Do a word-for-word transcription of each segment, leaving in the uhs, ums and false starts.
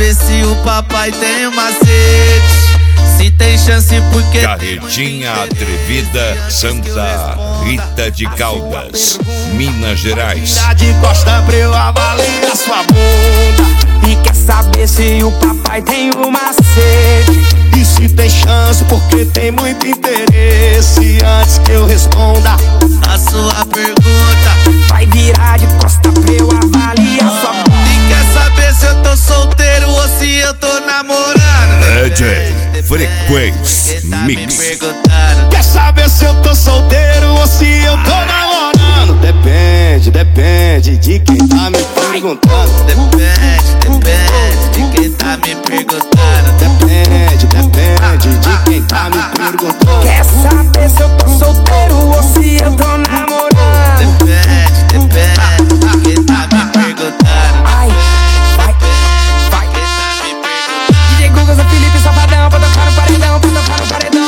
saber se o papai tem um macete, se tem chance porque Carretinha Atrevida, Santa Rita de Caldas, Minas Gerais. De costa pra eu avaliar sua bunda. E quer saber se o papai tem um macete, e se tem chance porque tem muito interesse. Antes que eu responda a sua pergunta, vai virar de costa pra eu avaliar sua bunda. e quer saber se eu tô solteiro ou se eu tô namorando. D J Frequência Mix. Quer saber se eu tô solteiro ou se eu tô namorando? Depende, depende de quem tá me perguntando. Depende, depende de quem tá me perguntando. Depende, depende de quem tá me perguntando. Quer saber se eu tô solteiro ou se eu tô namorando? Depende, depende de quem tá me perguntando. Ai, vai, vai. D J Guga, Zé Felipe, Safadão, pra tocar no paredão, pra tocar no paredão.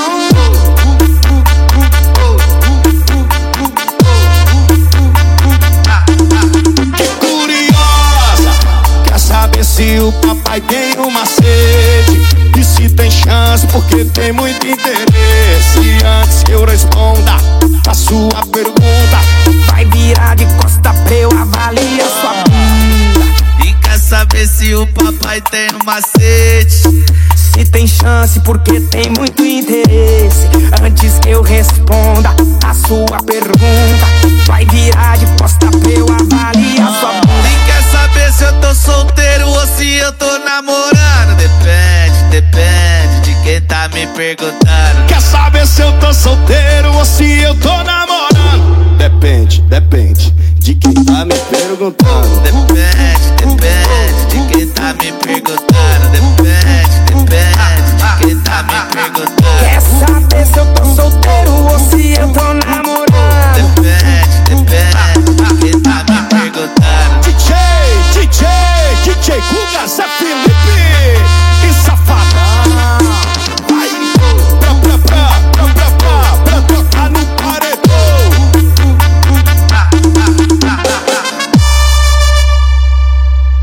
Que curiosa, quer saber se o papai tem um macete, e se tem chance porque tem muito interesse. Antes que eu responda a sua pergunta, Vai virar de costa pra eu avaliar sua bunda. E quer saber se o papai tem um macete, Se tem chance porque tem muito interesse. Antes que eu responda a sua pergunta, vai virar de costa pra eu avaliar sua bunda. e quer saber se eu tô solteiro ou se eu tô namorando. Depende, depende de quem tá me perguntando. quer saber se eu tô solteiro ou se eu tô namorando? Depende, depende de quem tá me perguntando. Depende, depende de quem tá me perguntando. Depende, depende de quem tá me perguntando. Quer saber se eu tô solteiro ou se eu tô namorando? Depende, depende de quem tá me perguntando. D J, D J, D J Guga, Zé Felipe.